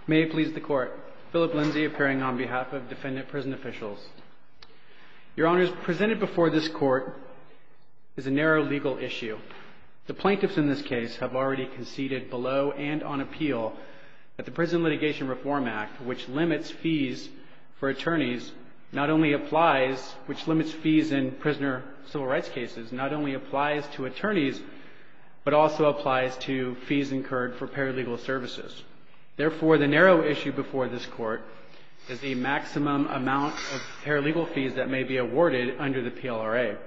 May it please the Court. Philip Lindsay appearing on behalf of defendant prison officials. Your Honors, presented before this Court is a narrow legal issue. The plaintiffs in this case have already conceded below and on appeal that the Prison Litigation Reform Act, which limits fees for attorneys, not only applies, which limits fees in prisoner civil rights cases, not only applies to attorneys, but also applies to fees incurred for paralegal services. Therefore, the narrow issue before this Court is the maximum amount of paralegal fees that may be awarded under the PLRA.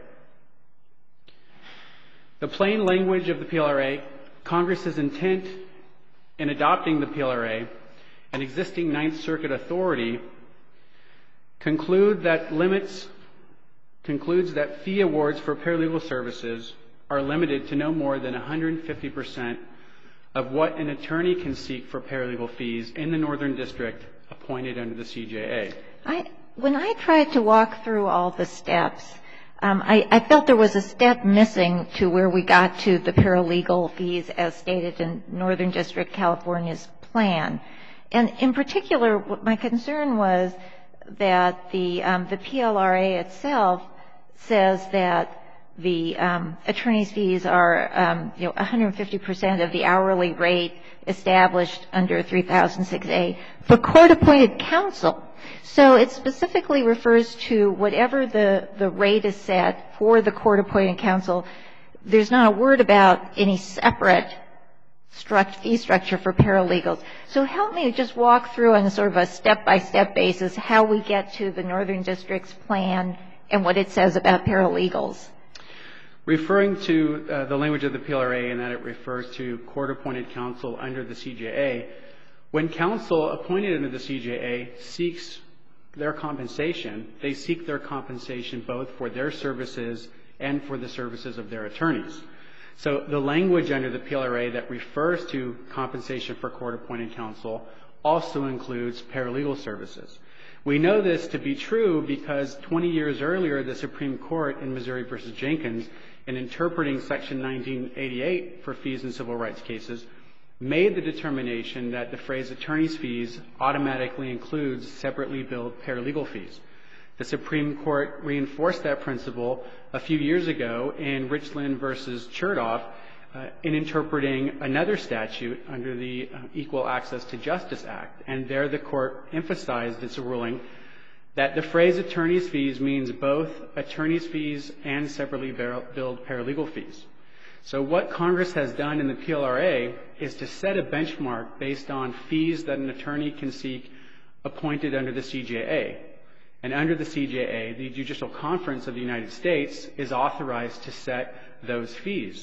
The plain language of the PLRA, Congress's intent in adopting the PLRA, and existing Ninth Circuit authority concludes that fee awards for paralegal services are limited to no more than 150% of what an attorney can seek for paralegal fees in the Northern District appointed under the CJA. When I tried to walk through all the steps, I felt there was a step missing to where we got to the paralegal fees as stated in Northern District California's plan. And in particular, my concern was that the PLRA itself says that the attorney's fees are 150% of the hourly rate established under 3006A for court-appointed counsel. So it specifically refers to whatever the rate is set for the court-appointed counsel. There's not a word about any separate fee structure for paralegals. So help me just walk through on a sort of a step-by-step basis how we get to the Northern District's plan and what it says about paralegals. Referring to the language of the PLRA and that it refers to court-appointed counsel under the CJA, when counsel appointed under the CJA seeks their compensation, they seek their compensation both for their services and for the services of their attorneys. So the language under the PLRA that refers to compensation for court-appointed counsel also includes paralegal services. We know this to be true because 20 years earlier, the Supreme Court in Missouri v. Jenkins, in interpreting Section 1988 for fees in civil rights cases, made the determination that the phrase attorney's fees automatically includes separately billed paralegal fees. The Supreme Court reinforced that principle a few years ago in Richland v. Chertoff in interpreting another statute under the Equal Access to Justice Act. And there the Court emphasized its ruling that the phrase attorney's fees means both attorney's fees and separately billed paralegal fees. So what Congress has done in the PLRA is to set a benchmark based on fees that an attorney can seek appointed under the CJA. And under the CJA, the Judicial Conference of the United States is authorized to set those fees.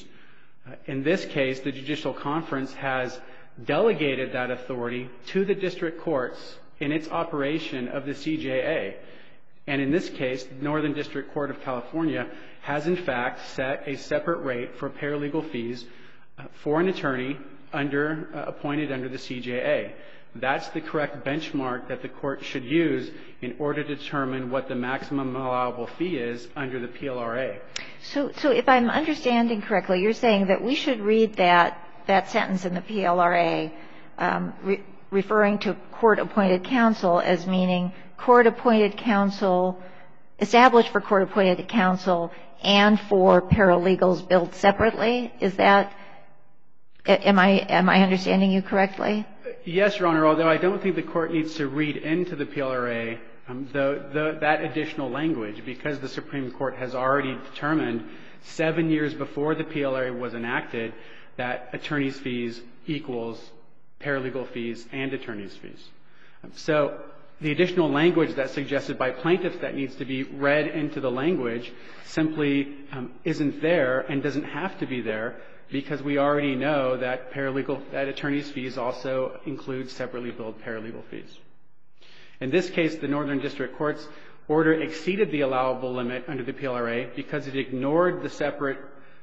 In this case, the Judicial Conference has delegated that authority to the district courts in its operation of the CJA. And in this case, the Northern District Court of California has in fact set a separate rate for paralegal fees for an attorney appointed under the CJA. That's the correct benchmark that the court should use in order to determine what the maximum allowable fee is under the PLRA. So if I'm understanding correctly, you're saying that we should read that sentence in the PLRA referring to court-appointed counsel as meaning court-appointed counsel, established for court-appointed counsel and for paralegals billed separately? Is that – am I understanding you correctly? Yes, Your Honor, although I don't think the Court needs to read into the PLRA that additional language, because the Supreme Court has already determined 7 years before the PLRA was enacted that attorney's fees equals paralegal fees and attorney's fees. So the additional language that's suggested by plaintiffs that needs to be read into the language simply isn't there and doesn't have to be there, because we already know that attorney's fees also include separately billed paralegal fees. In this case, the Northern District Court's order exceeded the allowable limit under the PLRA because it ignored the separate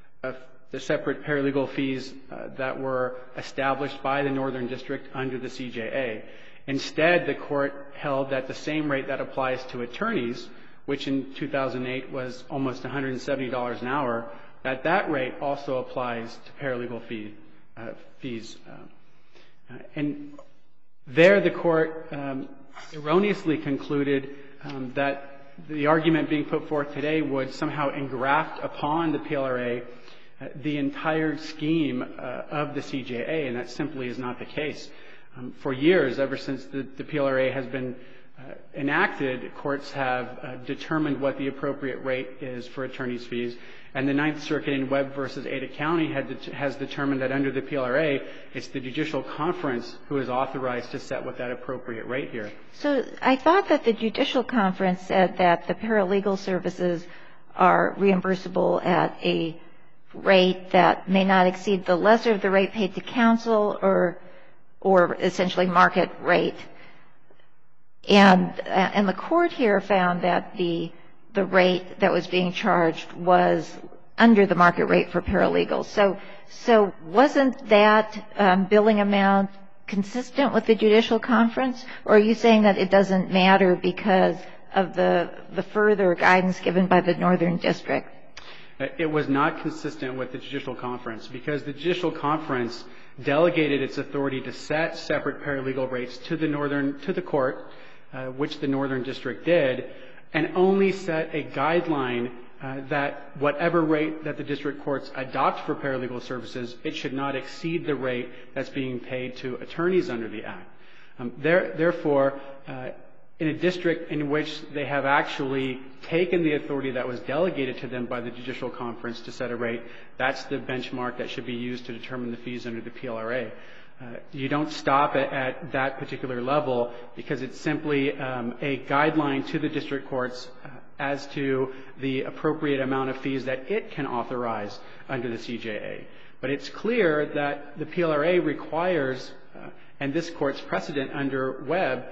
paralegal fees that were established by the Northern District under the CJA. Instead, the Court held that the same rate that applies to attorneys, which in 2008 was almost $170 an hour, that rate also applies to paralegal fees. And There, the Court erroneously concluded that the argument being put forth today would somehow engraft upon the PLRA the entire scheme of the CJA, and that simply is not the case. For years, ever since the PLRA has been enacted, courts have determined what the appropriate rate is for attorney's fees, and the Ninth Circuit in Webb v. Ada County has determined that under the PLRA, it's the Judicial Conference who is authorized to set what that appropriate rate here. So I thought that the Judicial Conference said that the paralegal services are reimbursable at a rate that may not exceed the lesser of the rate paid to counsel or essentially market rate. And the Court here found that the rate that was being charged was under the market rate for paralegals. So wasn't that billing amount consistent with the Judicial Conference? Or are you saying that it doesn't matter because of the further guidance given by the Northern District? It was not consistent with the Judicial Conference because the Judicial Conference delegated its authority to set separate paralegal rates to the Court, which the Northern District did, and only set a guideline that whatever rate that the district courts adopt for paralegal services, it should not exceed the rate that's being paid to attorneys under the Act. Therefore, in a district in which they have actually taken the authority that was delegated to them by the Judicial Conference to set a rate, that's the benchmark that should be used to determine the fees under the PLRA. You don't stop at that particular level because it's simply a guideline to the district courts as to the appropriate amount of fees that it can authorize under the CJA. But it's clear that the PLRA requires, and this Court's precedent under Webb,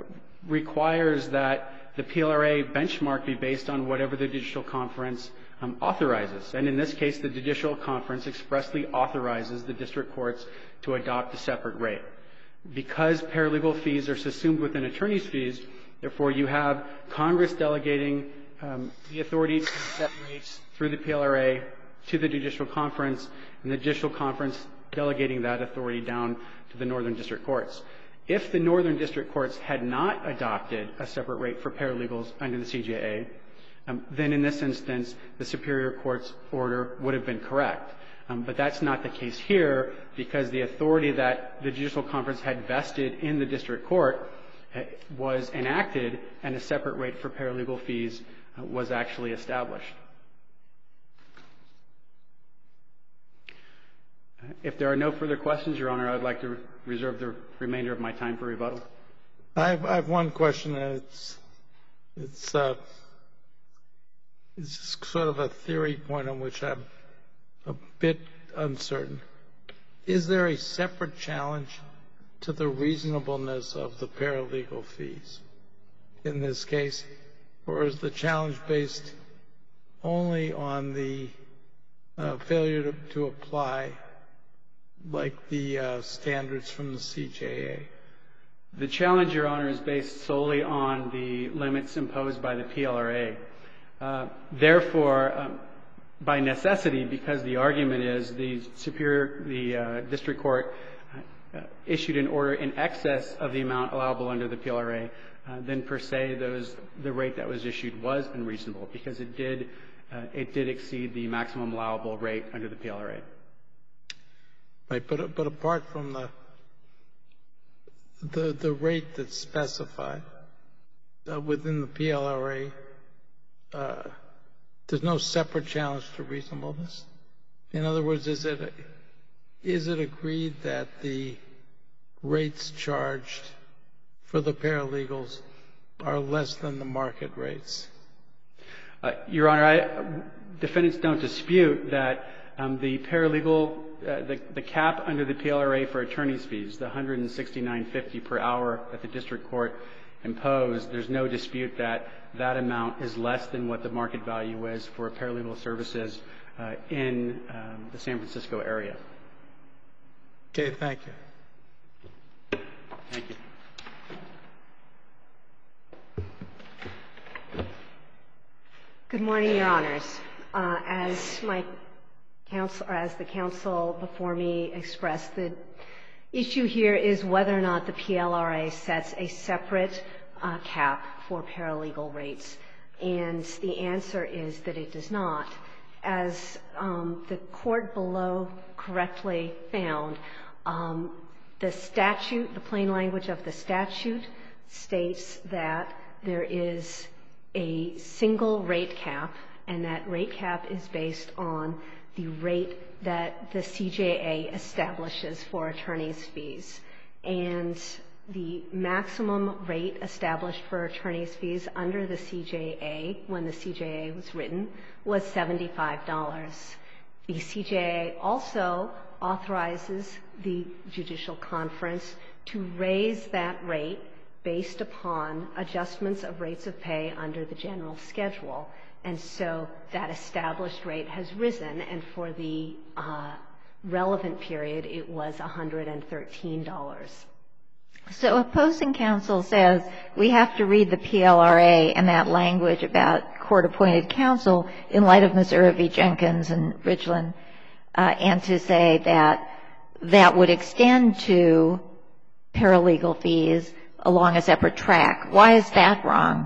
requires that the PLRA benchmark be based on whatever the Judicial Conference authorizes. And in this case, the Judicial Conference expressly authorizes the district courts to adopt a separate rate. Because paralegal fees are subsumed within attorney's fees, therefore you have Congress delegating the authority to set rates through the PLRA to the Judicial Conference, and the Judicial Conference delegating that authority down to the Northern District Courts. If the Northern District Courts had not adopted a separate rate for paralegals under the CJA, then in this instance, the Superior Court's order would have been correct. But that's not the case here because the authority that the Judicial Conference had vested in the district court was enacted and a separate rate for paralegal fees was actually established. If there are no further questions, Your Honor, I would like to reserve the remainder of my time for rebuttal. I have one question, and it's sort of a theory point on which I'm a bit uncertain. Is there a separate challenge to the reasonableness of the paralegal fees in this case, or is the challenge based only on the failure to apply like the standards from the CJA? The challenge, Your Honor, is based solely on the limits imposed by the PLRA. Therefore, by necessity, because the argument is the district court issued an order in excess of the amount allowable under the PLRA, then per se the rate that was issued was unreasonable because it did exceed the maximum allowable rate under the PLRA. Right, but apart from the rate that's specified within the PLRA, there's no separate challenge to reasonableness? In other words, is it agreed that the rates charged for the paralegals are less than the market rates? Your Honor, defendants don't dispute that the paralegal, the cap under the PLRA for attorney's fees, the $169.50 per hour that the district court imposed, there's no dispute that that amount is less than what the market value is for paralegal services in the San Francisco area. Okay, thank you. Thank you. Good morning, Your Honors. As the counsel before me expressed, the issue here is whether or not the PLRA sets a separate cap for paralegal rates. And the answer is that it does not. As the court below correctly found, the statute, the plain language of the statute, states that there is a single rate cap, and that rate cap is based on the rate that the CJA establishes for attorney's fees. And the maximum rate established for attorney's fees under the CJA, when the CJA was written, was $75. The CJA also authorizes the Judicial Conference to raise that rate based upon adjustments of rates of pay under the general schedule. And so that established rate has risen, and for the relevant period, it was $113. So opposing counsel says we have to read the PLRA and that language about court-appointed counsel in light of Missouri v. Jenkins and Richland, and to say that that would extend to paralegal fees along a separate track. Why is that wrong?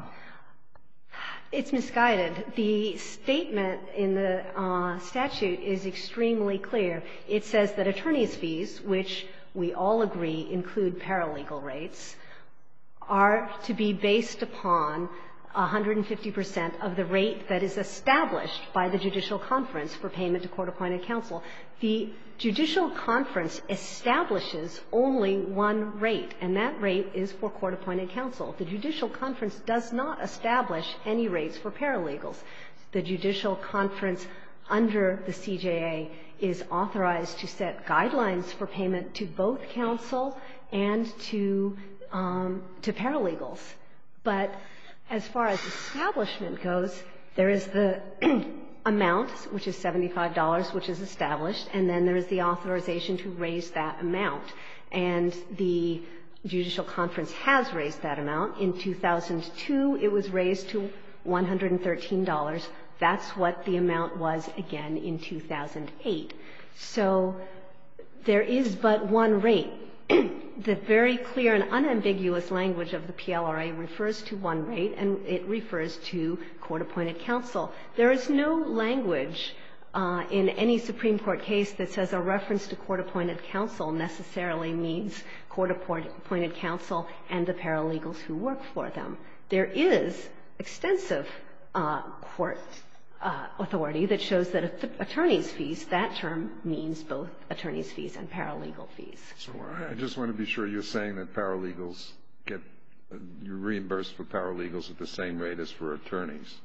It's misguided. The statement in the statute is extremely clear. It says that attorney's fees, which we all agree include paralegal rates, are to be based upon 150% of the rate that is established by the Judicial Conference for payment to court-appointed counsel. The Judicial Conference establishes only one rate, and that rate is for court-appointed counsel. The Judicial Conference does not establish any rates for paralegals. The Judicial Conference under the CJA is authorized to set guidelines for payment to both counsel and to paralegals. But as far as establishment goes, there is the amount, which is $75, which is established, and then there is the authorization to raise that amount. And the Judicial Conference has raised that amount. In 2002, it was raised to $113. That's what the amount was again in 2008. So there is but one rate. The very clear and unambiguous language of the PLRA refers to one rate, and it refers to court-appointed counsel. There is no language in any Supreme Court case that says a reference to court-appointed counsel necessarily means court-appointed counsel and the paralegals who work for them. There is extensive court authority that shows that attorney's fees, that term means both attorney's fees and paralegal fees. So I just want to be sure you're saying that paralegals get you reimbursed for paralegals at the same rate as for attorneys.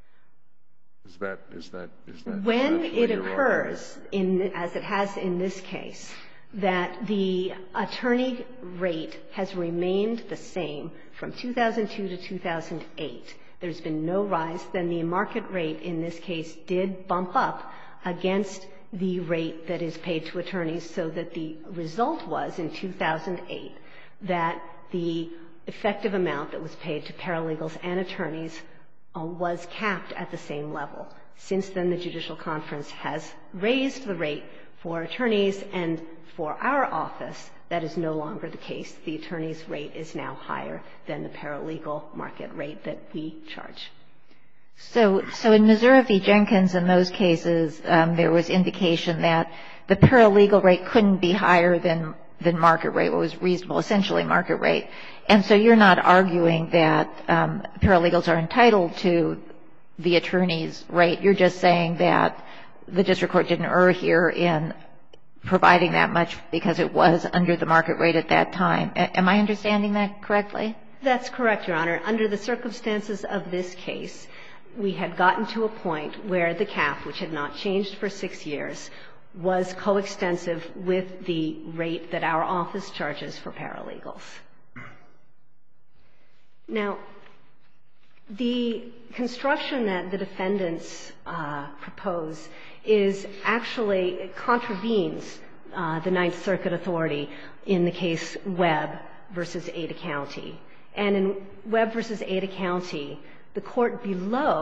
Is that when it occurs, as it has in this case, that the attorney rate has remained the same from 2002 to 2008. There's been no rise. Then the market rate in this case did bump up against the rate that is paid to attorneys, so that the result was in 2008 that the effective amount that was paid to paralegals and attorneys was capped at the same level. Since then, the Judicial Conference has raised the rate for attorneys, and for our office, that is no longer the case. The attorney's rate is now higher than the paralegal market rate that we charge. So in Missouri v. Jenkins, in those cases, there was indication that the paralegal rate couldn't be higher than market rate, what was reasonable, essentially market rate. And so you're not arguing that paralegals are entitled to the attorney's rate. You're just saying that the district court didn't err here in providing that much because it was under the market rate at that time. Am I understanding that correctly? That's correct, Your Honor. Under the circumstances of this case, we had gotten to a point where the cap, which had not changed for 6 years, was coextensive with the rate that our office charges for paralegals. Now, the construction that the defendants propose is actually contravenes the Ninth Circuit authority in the case Webb v. Ada County. And in Webb v. Ada County, the court below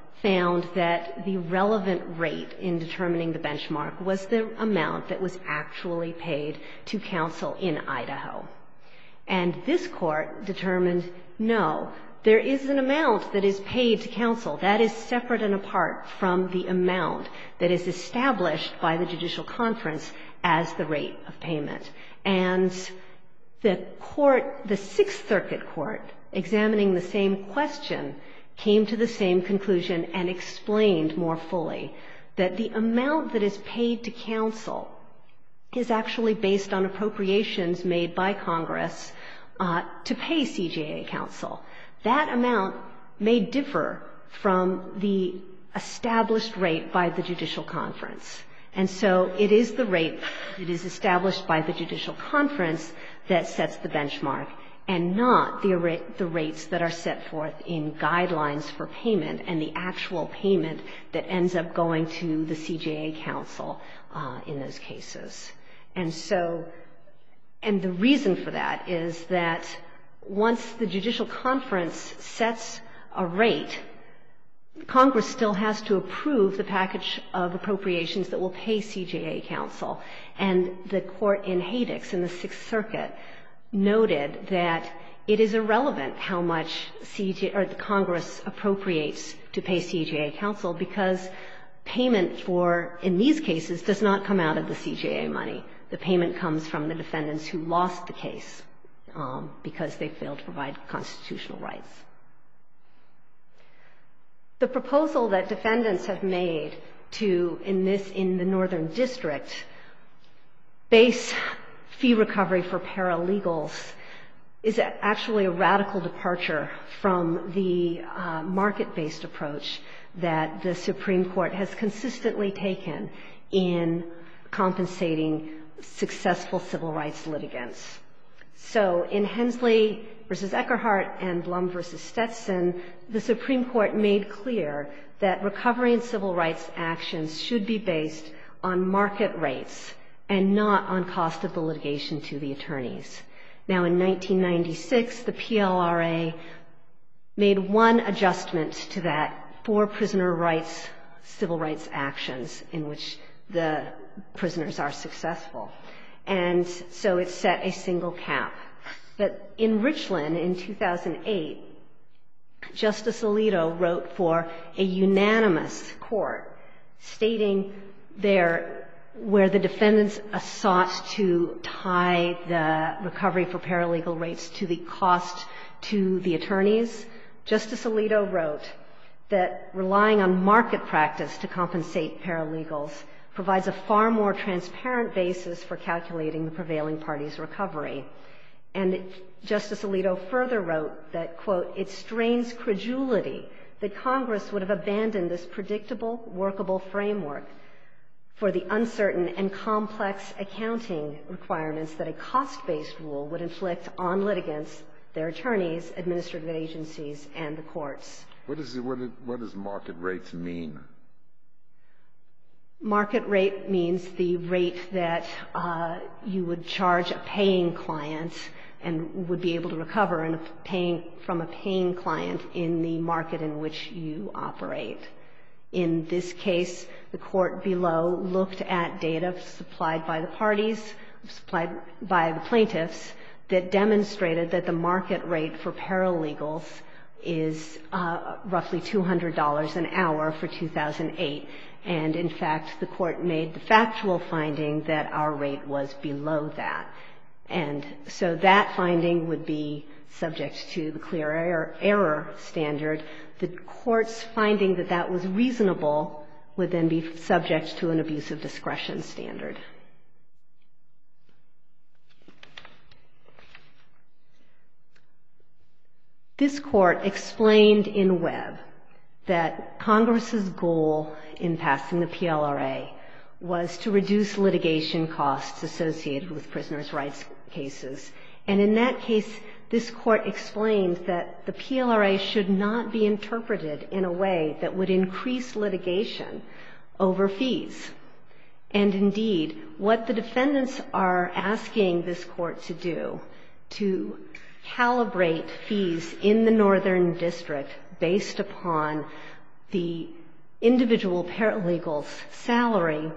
found that the relevant rate in determining the benchmark was the amount that was actually paid to counsel in Idaho. And this Court determined, no, there is an amount that is paid to counsel. That is separate and apart from the amount that is established by the Judicial Conference as the rate of payment. And the Court, the Sixth Circuit Court, examining the same question, came to the same conclusion and explained more fully that the amount that is paid to counsel is actually based on appropriations made by Congress to pay CJA counsel. That amount may differ from the established rate by the Judicial Conference. And so it is the rate that is established by the Judicial Conference that sets the benchmark, and not the rates that are set forth in guidelines for payment and the actual payment that ends up going to the CJA counsel in those cases. And so, and the reason for that is that once the Judicial Conference sets a rate, Congress still has to approve the package of appropriations that will pay CJA counsel. And the Court in Haydix in the Sixth Circuit noted that it is irrelevant how much Congress appropriates to pay CJA counsel, because payment for, in these cases, does not come out of the CJA money. The payment comes from the defendants who lost the case because they failed to provide constitutional rights. The proposal that defendants have made to, in the Northern District, base fee recovery for paralegals is actually a radical departure from the market-based approach that the Supreme Court has consistently taken in compensating successful civil rights litigants. So in Hensley v. Eckerhart and Blum v. Stetson, the Supreme Court made clear that recovery in civil rights actions should be based on market rates and not on cost of the litigation to the attorneys. Now, in 1996, the PLRA made one adjustment to that for prisoner rights, civil rights actions in which the prisoners are successful. And so it set a single cap. But in Richland in 2008, Justice Alito wrote for a unanimous court stating there where the defendants sought to tie the recovery for paralegal rates to the cost to the attorneys, Justice Alito wrote that relying on market practice to compensate paralegals provides a far more transparent basis for calculating the prevailing party's recovery. And Justice Alito further wrote that, quote, it strains credulity that Congress would have abandoned this predictable, workable framework for the uncertain and complex accounting requirements that a cost-based rule would inflict on litigants, their attorneys, administrative agencies, and the courts. What does market rates mean? Market rate means the rate that you would charge a paying client and would be able to recover from a paying client in the market in which you operate. In this case, the court below looked at data supplied by the parties, supplied by the plaintiffs, that demonstrated that the market rate for paralegals is roughly $200 an hour for 2008. And, in fact, the court made the factual finding that our rate was below that. And so that finding would be subject to the clear error standard. The court's finding that that was reasonable would then be subject to an abuse of discretion standard. This court explained in Webb that Congress's goal in passing the PLRA was to reduce litigation costs associated with prisoners' rights cases. And in that case, this court explained that the PLRA should not be interpreted in a way that would increase litigation over fees. And indeed, what the defendants are asking this court to do, to calibrate fees in the Northern District based upon the individual paralegal's salary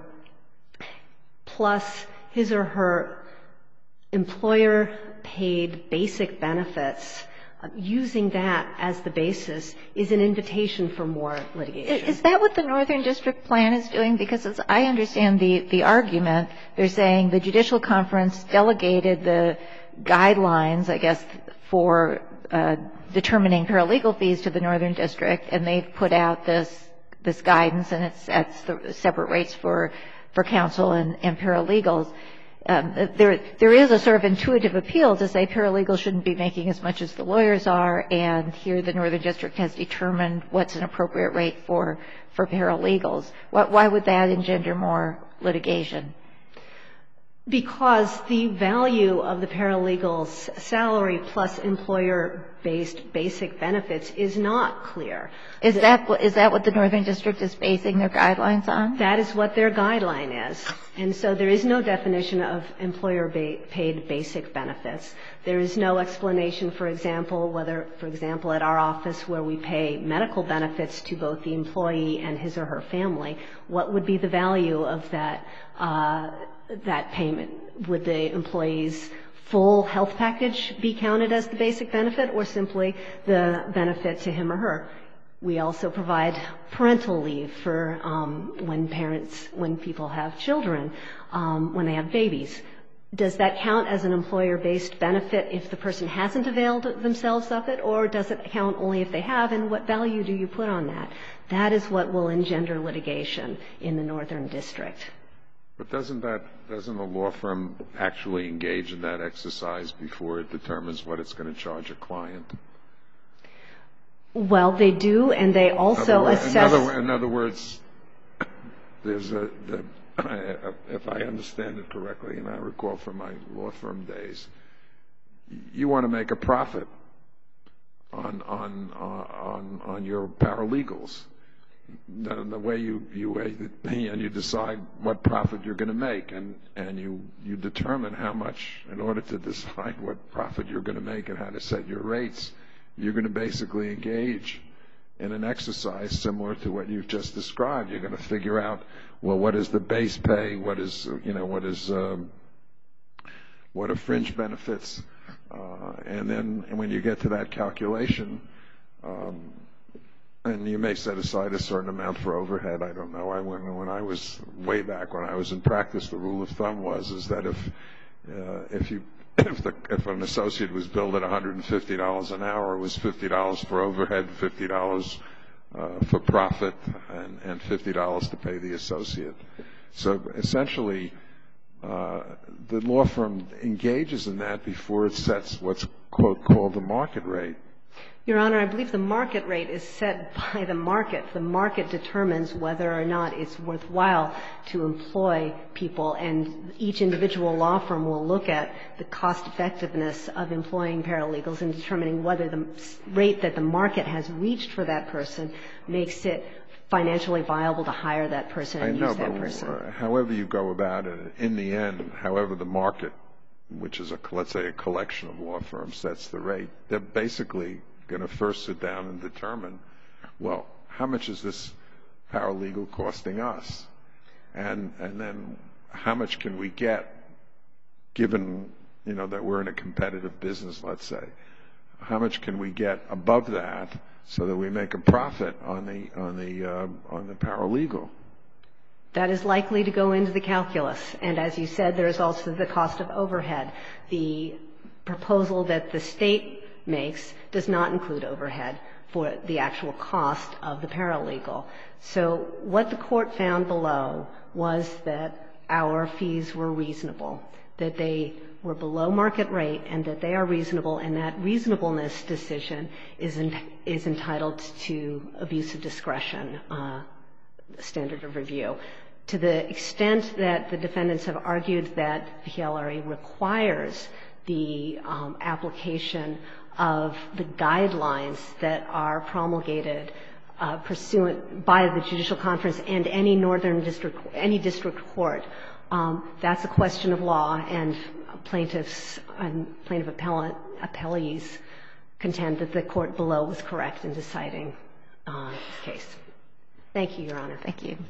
plus his or her employer-paid basic benefits, using that as the basis is an invitation for more litigation. Is that what the Northern District plan is doing? Because as I understand the argument, they're saying the Judicial Conference delegated the guidelines, I guess, for determining paralegal fees to the Northern District, and they've put out this guidance, and it sets the separate rates for counsel and paralegals. There is a sort of intuitive appeal to say paralegals shouldn't be making as much as the lawyers are, and here the Northern District has determined what's an appropriate rate for paralegals. Why would that engender more litigation? Because the value of the paralegal's salary plus employer-based basic benefits is not clear. Is that what the Northern District is basing their guidelines on? That is what their guideline is. And so there is no definition of employer-paid basic benefits. There is no explanation, for example, whether, for example, at our office where we pay medical benefits to both the employee and his or her family, what would be the value of that payment? Would the employee's full health package be counted as the basic benefit, or simply the benefit to him or her? We also provide parental leave for when people have children, when they have babies. Does that count as an employer-based benefit if the person hasn't availed themselves of it, or does it count only if they have, and what value do you put on that? That is what will engender litigation in the Northern District. But doesn't a law firm actually engage in that exercise before it determines what it's going to charge a client? Well, they do, and they also assess. In other words, there's if I understand it correctly, and I recall from my law firm days, you want to make a profit on your paralegals. The way you weigh and you decide what profit you're going to make, and you determine how much, in order to decide what profit you're going to make and how to set your rates, you're going to basically engage in an exercise similar to what you've just described. You're going to figure out, well, what is the base pay, what are fringe benefits, and then when you get to that calculation, and you may set aside a certain amount for overhead. I don't know. When I was way back when I was in practice, the rule of thumb was that if an associate was billed at $150 an hour, it was $50 for overhead, $50 for profit, and $50 to pay the associate. So essentially, the law firm engages in that before it sets what's quote called the market rate. Your Honor, I believe the market rate is set by the market. The market determines whether or not it's worthwhile to employ people, and each individual law firm will look at the cost effectiveness of employing paralegals and determining whether the rate that the market has reached for that person makes it financially viable to hire that person and use that person. I know, but however you go about it, in the end, however the market, which is let's say a collection of law firms, sets the rate, they're basically going to first sit down and determine, well, how much is this paralegal costing us? And then how much can we get, given, that we're in a competitive business, let's say. How much can we get above that so that we make a profit on the paralegal? That is likely to go into the calculus. And as you said, there is also the cost of overhead. The proposal that the State makes does not include overhead for the actual cost of the paralegal. So what the Court found below was that our fees were reasonable, that they were below market rate, and that they are reasonable, and that reasonableness decision is entitled to abuse of discretion standard of review. To the extent that the defendants have argued that PLRA requires the application of the guidelines that are promulgated pursuant by the Judicial Conference and any Northern District, any district court, that's a question of law, and plaintiffs and plaintiff appellees contend that the court below was correct in deciding this case. Thank you, Your Honor. Thank you.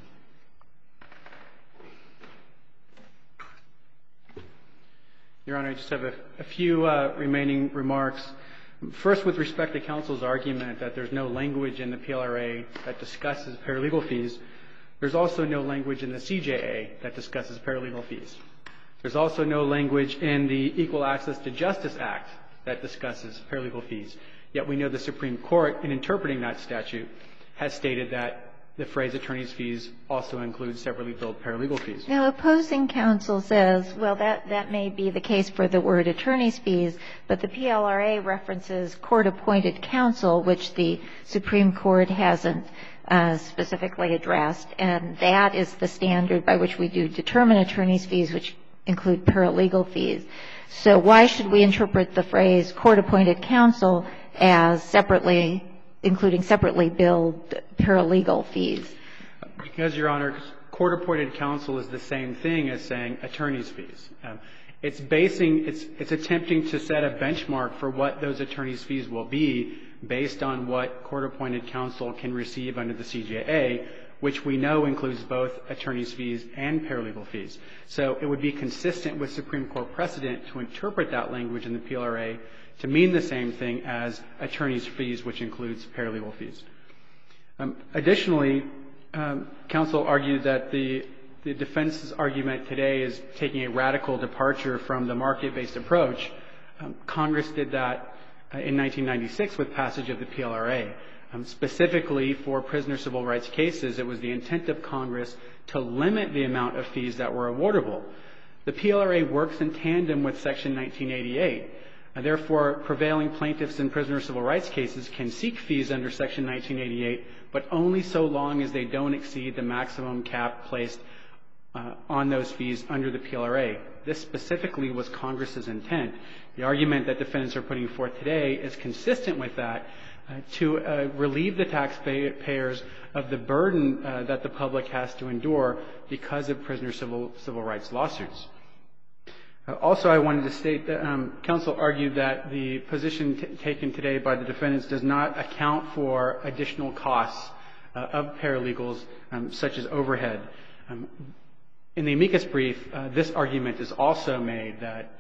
Your Honor, I just have a few remaining remarks. First, with respect to counsel's argument that there's no language in the PLRA that discusses paralegal fees, there's also no language in the CJA that discusses paralegal fees. There's also no language in the Equal Access to Justice Act that discusses paralegal fees. Yet we know the Supreme Court, in interpreting that statute, has stated that the phrase attorney's fees also includes separately billed paralegal fees. Now, opposing counsel says, well, that may be the case for the word attorney's fees, but the PLRA references court-appointed counsel, which the Supreme Court hasn't specifically addressed, and that is the standard by which we do determine attorney's fees, which include paralegal fees. So why should we interpret the phrase court-appointed counsel as separately, including separately billed paralegal fees? Because, Your Honor, court-appointed counsel is the same thing as saying attorney's fees. It's attempting to set a benchmark for what those attorney's fees will be based on what court-appointed counsel can receive under the CJA, which we know includes both attorney's fees and paralegal fees. So it would be consistent with Supreme Court precedent to interpret that language in the PLRA to mean the same thing as attorney's fees, which includes paralegal fees. Additionally, counsel argued that the defense's argument today is taking a radical departure from the market-based approach. Congress did that in 1996 with passage of the PLRA. Specifically for prisoner civil rights cases, it was the intent of Congress to limit the amount of fees that were awardable. The PLRA works in tandem with Section 1988. Therefore, prevailing plaintiffs in prisoner civil rights cases can seek fees under Section 1988, but only so long as they don't exceed the maximum cap placed on those fees under the PLRA. This specifically was Congress's intent. The argument that defendants are putting forth today is consistent with that to relieve the taxpayers of the burden that the public has to endure because of prisoner civil rights lawsuits. Also, I wanted to state that counsel argued that the position taken today by the defendants does not account for additional costs of paralegals, such as overhead. In the amicus brief, this argument is also made that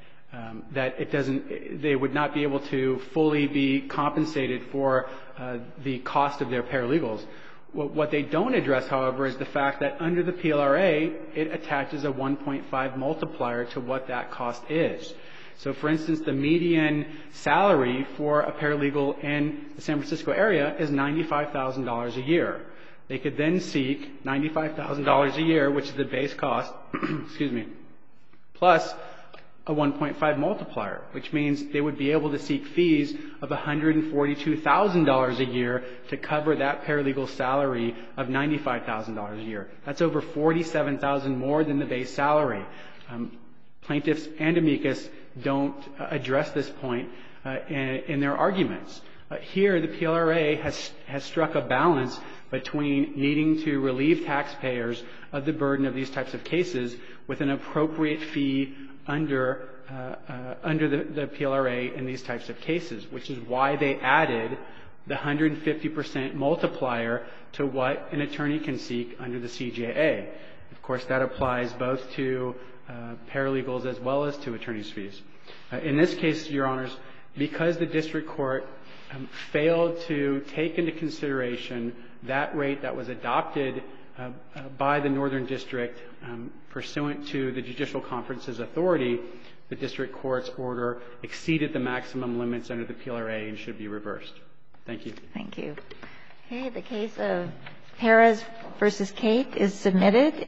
they would not be able to fully be compensated for the cost of their paralegals. What they don't address, however, is the fact that under the PLRA, it attaches a 1.5 multiplier to what that cost is. So, for instance, the median salary for a paralegal in the San Francisco area is $95,000 a year. They could then seek $95,000 a year, which is the base cost, plus a 1.5 multiplier, which means they would be able to seek fees of $142,000 a year to cover that paralegal salary of $95,000 a year. That's over $47,000 more than the base salary. Plaintiffs and amicus don't address this point in their arguments. Here, the PLRA has struck a balance between needing to relieve taxpayers of the burden of these types of cases with an appropriate fee under the PLRA in these types of cases, which is why they added the 150% multiplier to what an attorney can seek under the CJA. Of course, that applies both to paralegals as well as to attorney's fees. In this case, Your Honors, because the district court failed to take into consideration that rate that was adopted by the Northern District pursuant to the Judicial Conference's authority, the district court's order exceeded the maximum limits under the PLRA and should be reversed. Thank you. Thank you. Okay, the case of Perez v. Cate is submitted.